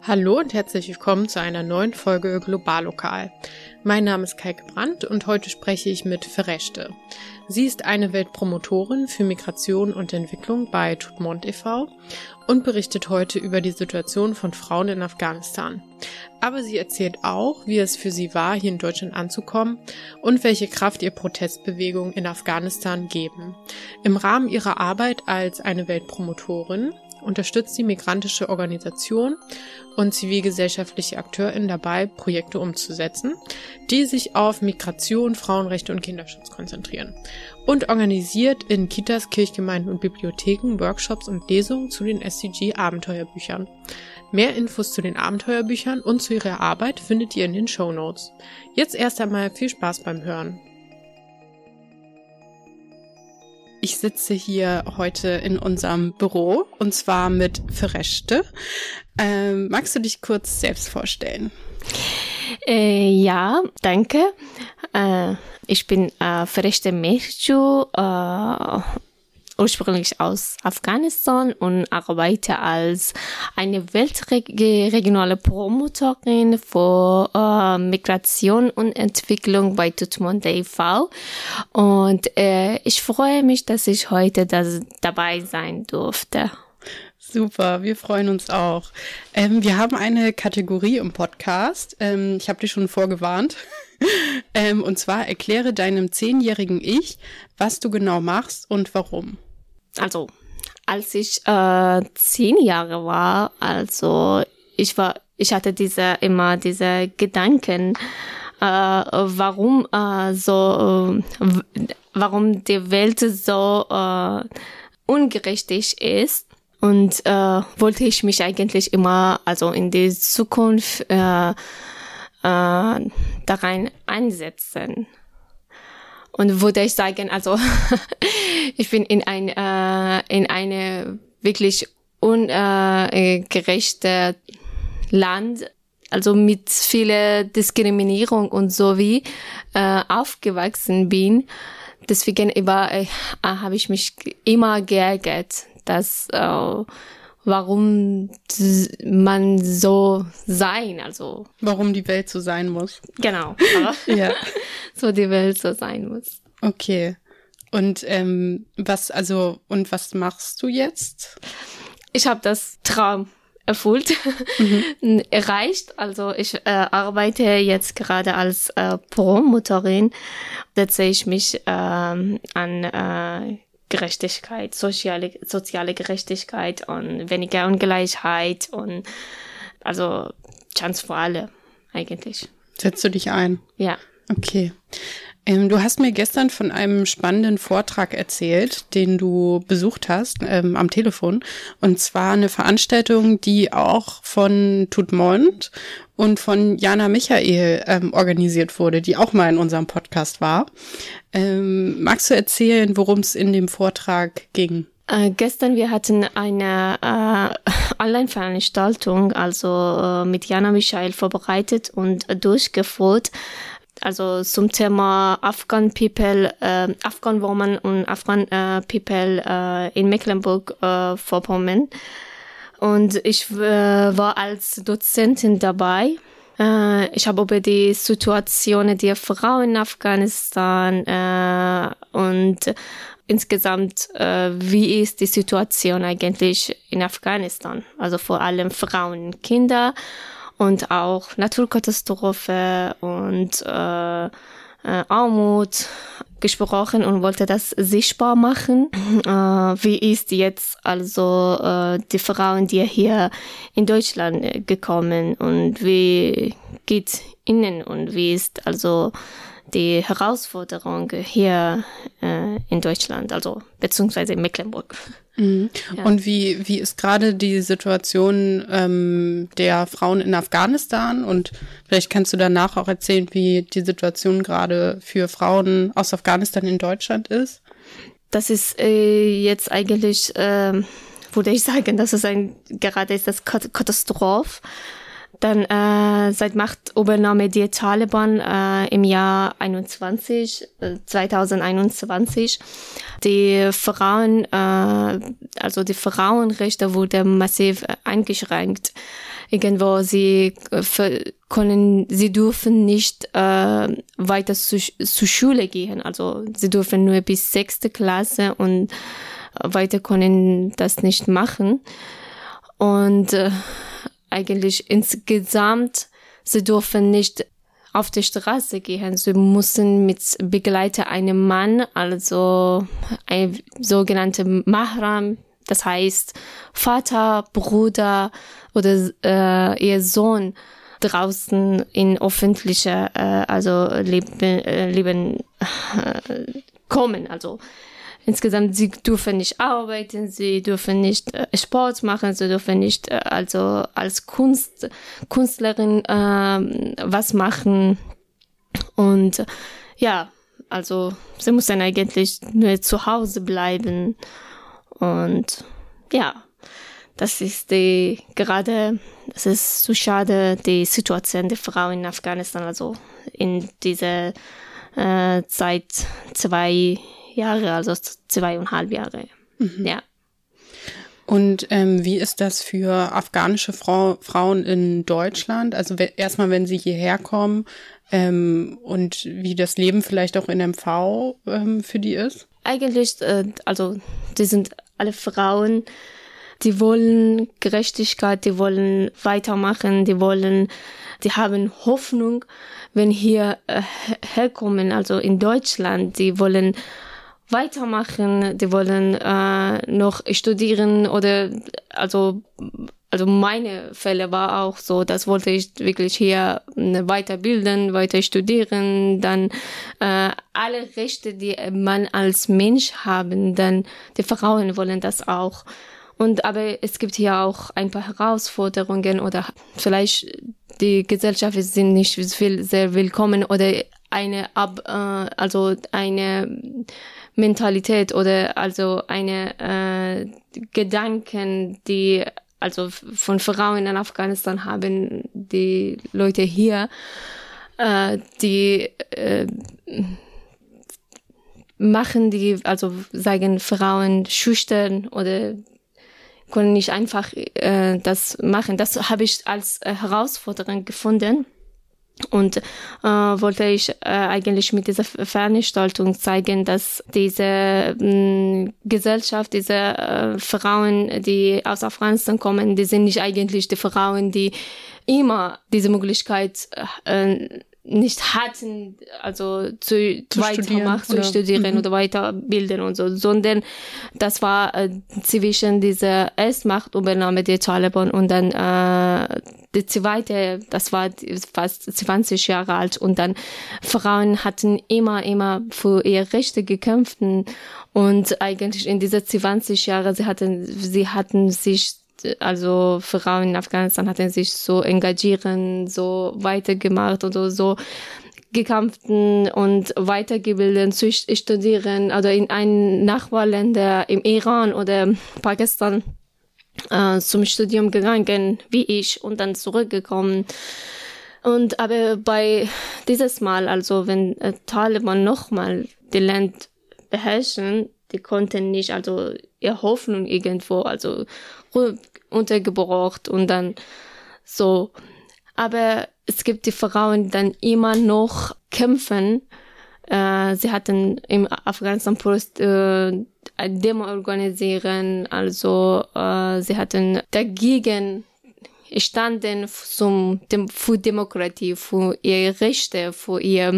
Hallo und herzlich willkommen zu einer neuen Folge Globallokal. Mein Name ist Kaike Brandt und heute spreche ich mit Fereshteh. Sie ist eine Weltpromotorin für Migration und Entwicklung bei Tutmond e.V. und berichtet heute über die Situation von Frauen in Afghanistan. Aber sie erzählt auch, wie es für sie war, hier in Deutschland anzukommen und welche Kraft ihr Protestbewegungen in Afghanistan geben. Im Rahmen ihrer Arbeit als eine Weltpromotorin unterstützt sie migrantische Organisationen und zivilgesellschaftliche AkteurInnen dabei, Projekte umzusetzen, die sich auf Migration, Frauenrechte und Kinderschutz konzentrieren und organisiert in Kitas, Kirchgemeinden und Bibliotheken Workshops und Lesungen zu den SDG-Abenteuerbüchern. Mehr Infos zu den Abenteuerbüchern und zu ihrer Arbeit findet ihr in den Shownotes. Jetzt erst einmal viel Spaß beim Hören. Ich sitze hier heute in unserem Büro und zwar mit Fereshteh. Magst du dich kurz selbst vorstellen? Ja, danke. Ich bin Fereshteh Mehju, ursprünglich aus Afghanistan und arbeite als eine weltregionale Promotorin für Migration und Entwicklung bei Tutmond e.V. Und ich freue mich, dass ich heute dabei sein durfte. Super, wir freuen uns auch. Wir haben eine Kategorie im Podcast. Ich habe dich schon vorgewarnt. Und zwar erkläre deinem 10-jährigen Ich, was du genau machst und warum. Also, als ich 10 Jahre war, ich hatte immer diese Gedanken, warum die Welt so ungerecht ist. Und wollte ich mich eigentlich immer, in die Zukunft da rein einsetzen. Und würde ich sagen, ich bin in eine wirklich ungerechte Land, mit viel Diskriminierung und so wie aufgewachsen bin. Deswegen habe ich mich immer geärgert, dass warum man so sein, warum die Welt so sein muss. Genau. Ja. So die Welt so sein muss. Okay. Und was machst du jetzt? Ich habe das Traum erfüllt, erreicht. Ich arbeite jetzt gerade als Promotorin. Setze ich mich an Gerechtigkeit, soziale Gerechtigkeit und weniger Ungleichheit und Chance für alle eigentlich. Setzt du dich ein? Ja. Okay. Du hast mir gestern von einem spannenden Vortrag erzählt, den du besucht hast am Telefon. Und zwar eine Veranstaltung, die auch von Tutmond und von Jana Michael organisiert wurde, die auch mal in unserem Podcast war. Magst du erzählen, worum es in dem Vortrag ging? Gestern wir hatten eine Online-Veranstaltung, mit Jana Michael vorbereitet und durchgeführt. Zum Thema Afghan Women und Afghan People in Mecklenburg-Vorpommern. Und ich war als Dozentin dabei. Ich habe über die Situation der Frauen in Afghanistan und insgesamt, wie ist die Situation eigentlich in Afghanistan? Vor allem Frauen und Kinder und auch Naturkatastrophe und Armut gesprochen und wollte das sichtbar machen. Wie ist jetzt die Frauen, die hier in Deutschland gekommen und wie geht ihnen und wie ist die Herausforderung hier in Deutschland, beziehungsweise in Mecklenburg. Mhm. Ja. Und wie ist gerade die Situation der Frauen in Afghanistan? Und vielleicht kannst du danach auch erzählen, wie die Situation gerade für Frauen aus Afghanistan in Deutschland ist. Das ist jetzt eigentlich, würde ich sagen, gerade ist das Katastrophe. Dann seit Machtübernahme der Taliban im Jahr 2021, die Frauen, die Frauenrechte wurden massiv eingeschränkt. irgendwo sie dürfen nicht weiter zur Schule gehen. Also sie dürfen nur bis 6. Klasse und weiter können das nicht machen. Und eigentlich insgesamt, sie dürfen nicht auf die Straße gehen. Sie mussten mit Begleiter einem Mann, also ein sogenannter Mahram, das heißt Vater, Bruder oder ihr Sohn draußen in öffentlicher Leben kommen. Also insgesamt, sie dürfen nicht arbeiten, sie dürfen nicht Sport machen, sie dürfen nicht also als Künstlerin was machen. Und ja, also sie müssen eigentlich nur zu Hause bleiben. Und ja, das ist so schade, die Situation der Frauen in Afghanistan, also in dieser Zeit 2 Jahre, also 2,5 Jahre. Mhm. Ja. Und wie ist das für afghanische Frauen in Deutschland? Also erstmal, wenn sie hierher kommen und wie das Leben vielleicht auch in MV für die ist? Eigentlich, also die sind alle Frauen, die wollen Gerechtigkeit, die wollen weitermachen, die haben Hoffnung, wenn hier herkommen, also in Deutschland, die wollen weitermachen, die wollen noch studieren oder also meine Fälle war auch so, das wollte ich wirklich hier weiterbilden, weiter studieren, dann alle Rechte, die man als Mensch haben, dann die Frauen wollen das auch. Aber es gibt hier auch ein paar Herausforderungen oder vielleicht die Gesellschaft sind nicht sehr willkommen oder eine Mentalität oder also eine Gedanken, die also von Frauen in Afghanistan haben, die Leute hier, die sagen Frauen schüchtern oder können nicht einfach das machen. Das habe ich als Herausforderung gefunden. Und wollte ich eigentlich mit dieser Veranstaltung zeigen, dass diese Gesellschaft, diese Frauen, die aus Afghanistan kommen, die sind nicht eigentlich die Frauen, die immer diese Möglichkeit nicht hatten, also zu studieren oder weiterbilden und so, sondern das war zwischen dieser Erstmachtübernahme der Taliban und dann die zweite, das war fast 20 Jahre alt und dann Frauen hatten immer für ihre Rechte gekämpft und eigentlich in dieser 20 Jahre sie hatten sich, also Frauen in Afghanistan hatten sich so engagieren, so weitergemacht oder so gekämpft und weitergebildet, zu studieren oder in ein Nachbarländer im Iran oder Pakistan zum Studium gegangen, wie ich, und dann zurückgekommen. Aber bei dieses Mal, also wenn Taliban nochmal die Land beherrschen, die konnten nicht, also ihre Hoffnung irgendwo, also untergebracht und dann so. Aber es gibt die Frauen, die dann immer noch kämpfen. Sie hatten im Afghanistan eine Demo organisieren, also sie hatten dagegen standen für Demokratie, für ihre Rechte, für ihr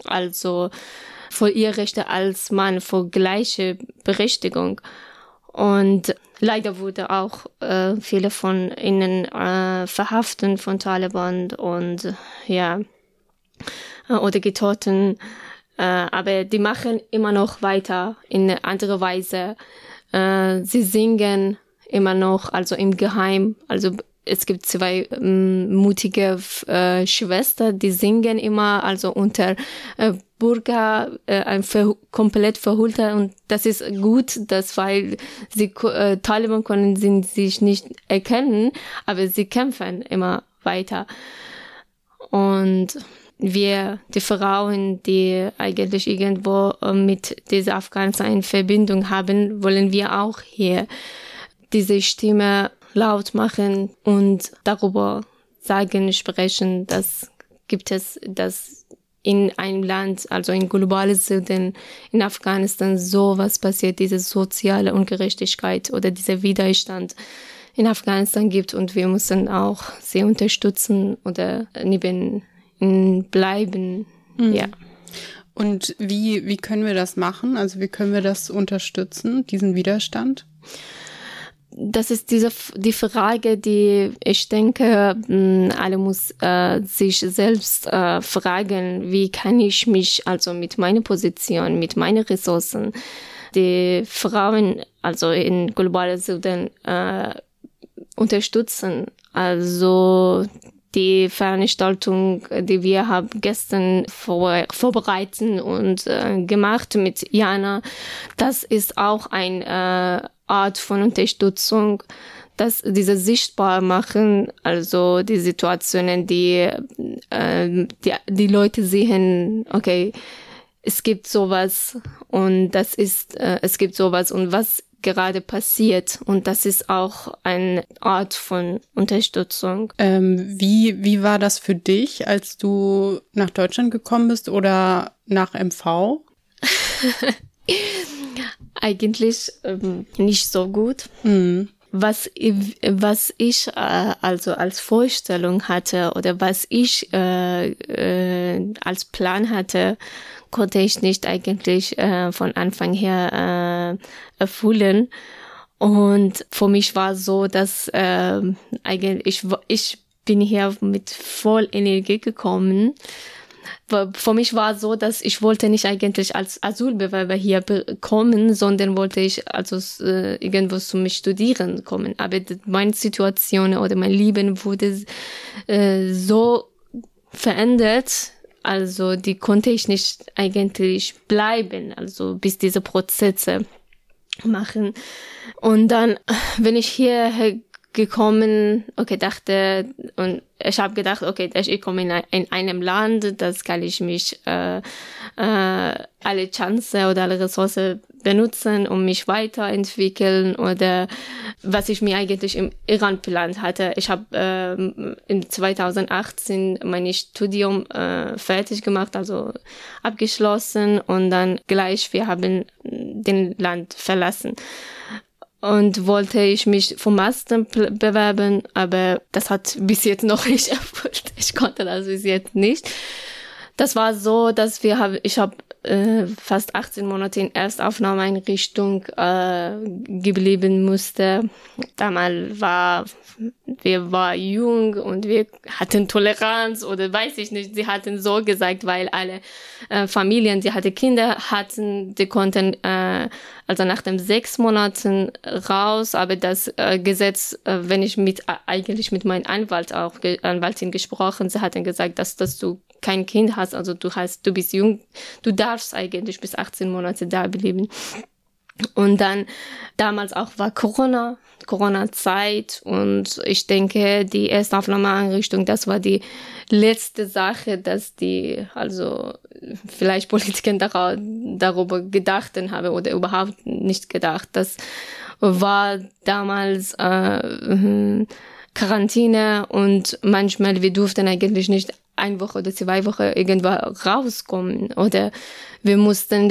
Rechte als Mann, für gleiche Berechtigung. Und leider wurde auch viele von ihnen verhaftet von Taliban und ja, oder getötet. Aber die machen immer noch weiter in andere Weise. Sie singen immer noch, also im Geheim. Also es gibt 2 mutige Schwestern, die singen immer, also unter Burka, komplett verhüllt. Und das ist gut, weil Taliban können sie sich nicht erkennen, aber sie kämpfen immer weiter. Und wir, die Frauen, die eigentlich irgendwo mit dieser Afghanistan in Verbindung haben, wollen wir auch hier diese Stimme laut machen und darüber sagen, sprechen, dass gibt es das in einem Land, also in globales Süden, in Afghanistan, sowas passiert, diese soziale Ungerechtigkeit oder dieser Widerstand in Afghanistan gibt und wir müssen auch sie unterstützen oder neben ihnen bleiben. Ja. Und wie können wir das machen? Also wie können wir das unterstützen, diesen Widerstand? Das ist die Frage, die ich denke, alle muss sich selbst fragen, wie kann ich mich also mit meiner Position, mit meinen Ressourcen, die Frauen also in globalen Süden unterstützen. Also die Veranstaltung, die wir haben gestern vorbereitet und gemacht mit Jana, das ist auch eine Art von Unterstützung, dass diese sichtbar machen, also die Situationen, die Leute sehen, okay, es gibt sowas und es gibt sowas und was gerade passiert und das ist auch eine Art von Unterstützung. Wie war das für dich, als du nach Deutschland gekommen bist oder nach MV? Eigentlich nicht so gut. Mhm. Was ich also als Vorstellung hatte oder was ich als Plan hatte, konnte ich nicht eigentlich von Anfang her erfüllen. Und für mich war so, dass eigentlich ich bin hier mit voll Energie gekommen. Für mich war so, dass ich wollte nicht eigentlich als Asylbewerber hier kommen, sondern wollte ich also irgendwo zum Studieren kommen. Aber meine Situation oder mein Leben wurde so verändert, also die konnte ich nicht eigentlich bleiben, also bis diese Prozesse machen. Und dann bin ich hierher gekommen, okay, und ich habe gedacht, okay, ich komme in einem Land, das kann ich mich alle Chancen oder alle Ressourcen benutzen, um mich weiterentwickeln oder was ich mir eigentlich im Iran geplant hatte. Ich habe in 2018 mein Studium fertig gemacht, also abgeschlossen und dann gleich wir haben den Land verlassen. Und wollte ich mich vom Master bewerben, aber das hat bis jetzt noch nicht erfüllt. Ich konnte das bis jetzt nicht. Das war so, dass ich habe fast 18 Monate in Erstaufnahmeeinrichtung geblieben musste. Damals wir waren jung und wir hatten Toleranz oder weiß ich nicht. Sie hatten so gesagt, weil alle Familien, die hatte Kinder hatten, die konnten also nach den 6 Monaten raus. Aber das Gesetz, wenn ich eigentlich mit meinem Anwaltin gesprochen, sie hatten gesagt, dass du kein Kind hast, also du bist jung, du darfst eigentlich bis 18 Monate da bleiben. Und dann, damals auch war Corona-Zeit und ich denke, die Erstaufnahmeeinrichtung, das war die letzte Sache, dass die, also vielleicht Politiker darüber gedacht haben oder überhaupt nicht gedacht. Das war damals Quarantäne und manchmal, wir durften eigentlich nicht 1 Woche oder 2 Wochen irgendwo rauskommen oder wir mussten,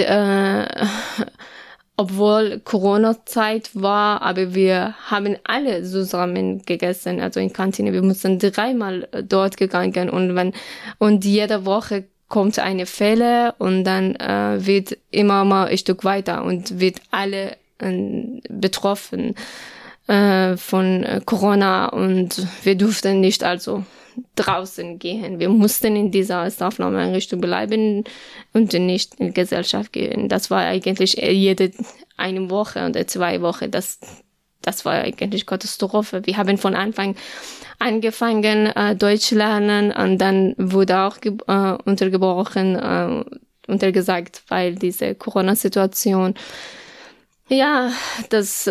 obwohl Corona-Zeit war, aber wir haben alle zusammen gegessen, also in Kantine. Wir mussten 3-mal dort gegangen und jede Woche kommt eine Fälle und dann wird immer mal ein Stück weiter und wird alle betroffen von Corona und wir durften nicht also draußen gehen. Wir mussten in dieser Erstaufnahmeeinrichtung bleiben und nicht in die Gesellschaft gehen. Das war eigentlich jede 1 Woche oder 2 Wochen. Das war eigentlich Katastrophe. Wir haben von Anfang angefangen, Deutsch lernen und dann wurde auch untergesagt, weil diese Corona-Situation. Ja, das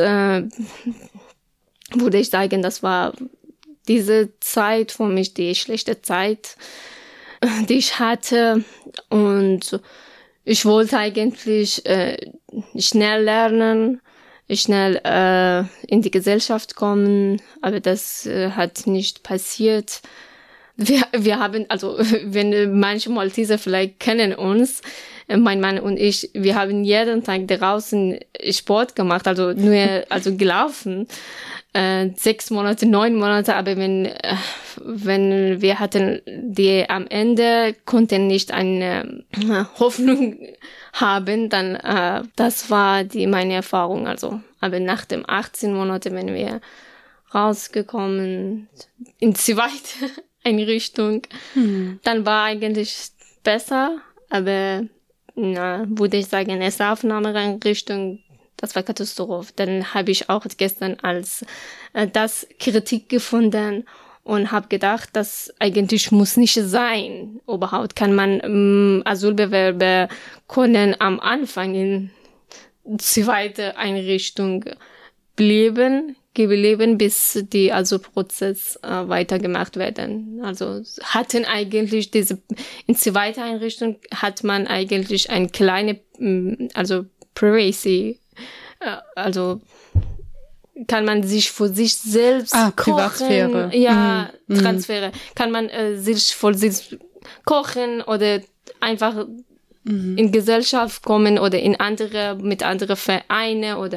würde ich sagen, das war diese Zeit für mich die schlechte Zeit, die ich hatte und ich wollte eigentlich schnell lernen. schnell in die Gesellschaft kommen, aber das hat nicht passiert. Wir haben, also wenn manche Malteser vielleicht kennen uns, mein Mann und ich, wir haben jeden Tag draußen Sport gemacht, also gelaufen, 6 Monate, 9 Monate, aber wenn wir hatten, die am Ende konnten nicht eine Hoffnung haben, dann das war meine Erfahrung, also. Aber nach dem 18 Monate, wenn wir rausgekommen in zweite Einrichtung, dann war eigentlich besser, aber würde ich sagen, erste Aufnahmeeinrichtung, das war Katastrophe. Dann habe ich auch gestern als das Kritik gefunden und habe gedacht, das eigentlich muss nicht sein. Überhaupt kann man Asylbewerber können am Anfang in zweite Einrichtung geblieben, bis die Asylprozess weitergemacht werden. Also hatten eigentlich in zweiter Einrichtung hat man eigentlich eine kleine, also Privacy, also kann man sich für sich selbst kochen. Privatsphäre. Ja, Transfere. Kann man sich für sich kochen oder einfach in Gesellschaft kommen oder mit anderen Vereine oder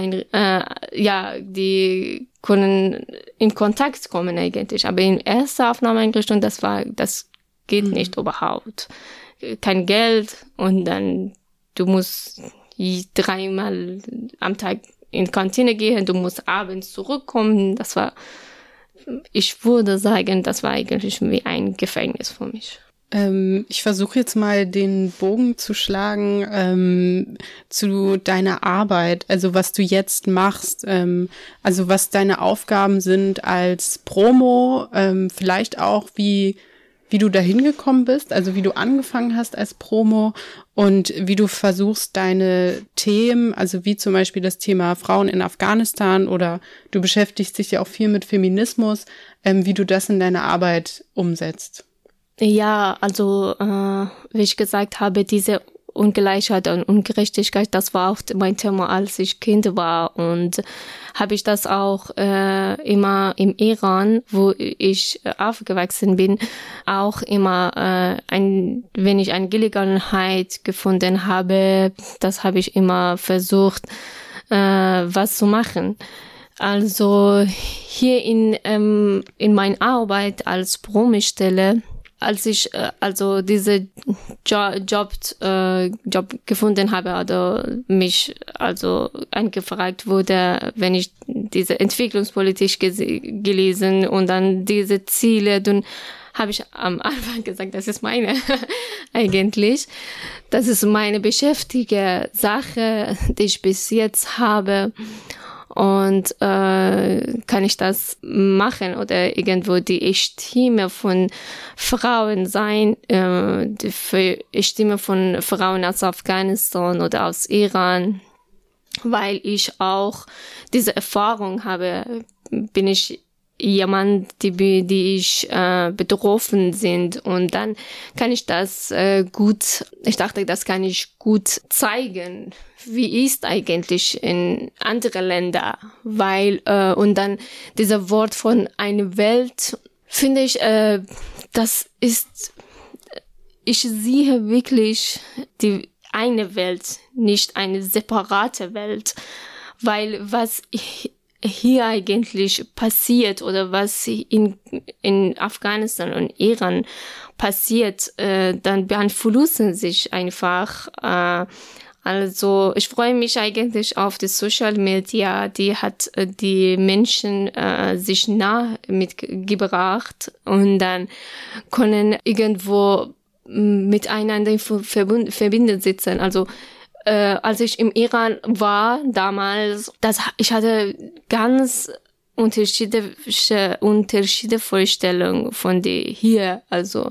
die können in Kontakt kommen eigentlich. Aber in erster Aufnahmeeinrichtung, das geht nicht überhaupt. Kein Geld und dann du musst 3-mal am Tag in die Kantine gehen, du musst abends zurückkommen. Ich würde sagen, das war eigentlich wie ein Gefängnis für mich. Ich versuche jetzt mal den Bogen zu schlagen zu deiner Arbeit, also was du jetzt machst, also was deine Aufgaben sind als Promo, vielleicht auch wie du dahin gekommen bist, also wie du angefangen hast als Promo und wie du versuchst, deine Themen, also wie zum Beispiel das Thema Frauen in Afghanistan oder du beschäftigst dich ja auch viel mit Feminismus, wie du das in deiner Arbeit umsetzt. Ja, also wie ich gesagt habe, diese Ungleichheit und Ungerechtigkeit, das war auch mein Thema, als ich Kind war, und habe ich das auch immer im Iran, wo ich aufgewachsen bin, auch immer wenn ich eine Gelegenheit gefunden habe, das habe ich immer versucht, was zu machen. Also hier in meiner Arbeit als Promostelle, als ich also diese Job gefunden habe oder mich also angefragt wurde, wenn ich diese Entwicklungspolitik gelesen und dann diese Ziele, dann habe ich am Anfang gesagt, das ist meine eigentlich. Das ist meine beschäftigte Sache, die ich bis jetzt habe. Und kann ich das machen oder irgendwo die Stimme von Frauen sein, die Stimme von Frauen aus Afghanistan oder aus Iran, weil ich auch diese Erfahrung habe, bin ich jemand, die ich betroffen sind, und dann kann ich das ich dachte, das kann ich gut zeigen, wie ist eigentlich in anderen Ländern, weil und dann dieser Wort von einer Welt, finde ich, das ist, ich sehe wirklich die eine Welt, nicht eine separate Welt, weil was hier eigentlich passiert oder was in Afghanistan und Iran passiert, dann beeinflussen sich einfach. Also ich freue mich eigentlich auf die Social Media, die hat die Menschen sich nah mitgebracht und dann können irgendwo miteinander in Verbindung sitzen. Also als ich im Iran war damals, ich hatte ganz unterschiedliche Vorstellungen von die hier, also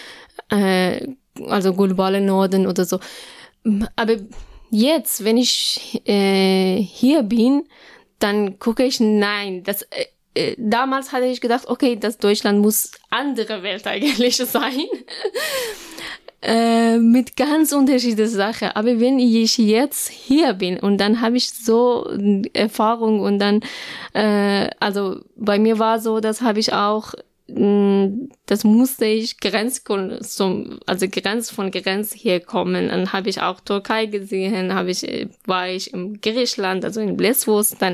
globale Norden oder so. Aber jetzt, wenn ich hier bin, dann gucke ich, nein, damals hatte ich gedacht, okay, das Deutschland muss andere Welt eigentlich sein. mit ganz unterschiedlichen Sachen. Aber wenn ich jetzt hier bin und dann habe ich so Erfahrung und dann, also bei mir war so, das habe ich auch, das musste ich Grenz von Grenz hier kommen. Dann habe ich auch Türkei gesehen, war ich im Griechenland, also in Lesbos, dann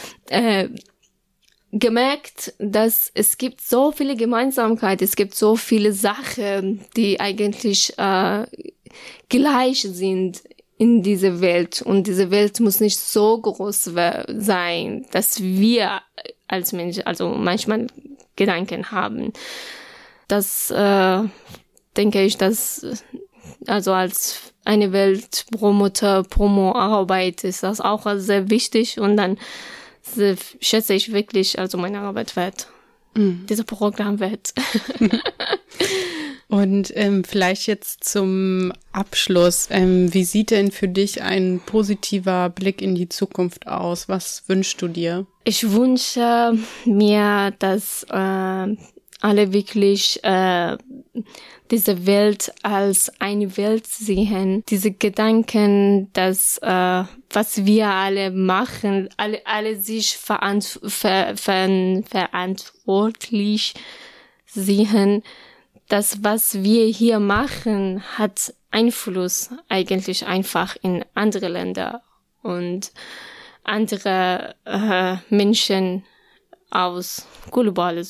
gemerkt, dass es gibt so viele Gemeinsamkeiten, es gibt so viele Sachen, die eigentlich gleich sind in dieser Welt. Und diese Welt muss nicht so groß sein, dass wir als Menschen, also manchmal Gedanken haben. Das denke ich, dass also als eine Promo-Arbeit ist das auch sehr wichtig und dann schätze ich wirklich also meine Arbeit wert. Dieses Programm wert. Und vielleicht jetzt zum Abschluss, wie sieht denn für dich ein positiver Blick in die Zukunft aus? Was wünschst du dir? Ich wünsche mir, dass alle wirklich diese Welt als eine Welt sehen. Diese Gedanken, dass was wir alle machen, alle sich verantwortlich sehen. Das, was wir hier machen, hat Einfluss eigentlich einfach in andere Länder und andere Menschen aus globales.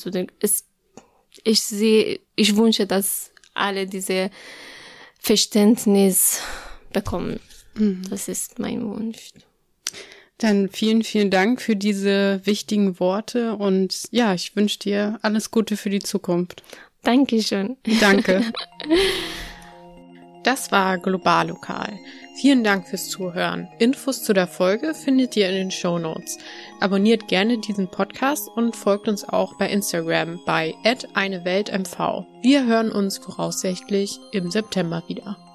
Ich wünsche, dass alle diese Verständnis bekommen. Das ist mein Wunsch. Dann vielen, vielen Dank für diese wichtigen Worte und ja, ich wünsche dir alles Gute für die Zukunft. Dankeschön. Danke. Das war Globallokal. Vielen Dank fürs Zuhören. Infos zu der Folge findet ihr in den Shownotes. Abonniert gerne diesen Podcast und folgt uns auch bei Instagram bei @eineweltmv. Wir hören uns voraussichtlich im September wieder.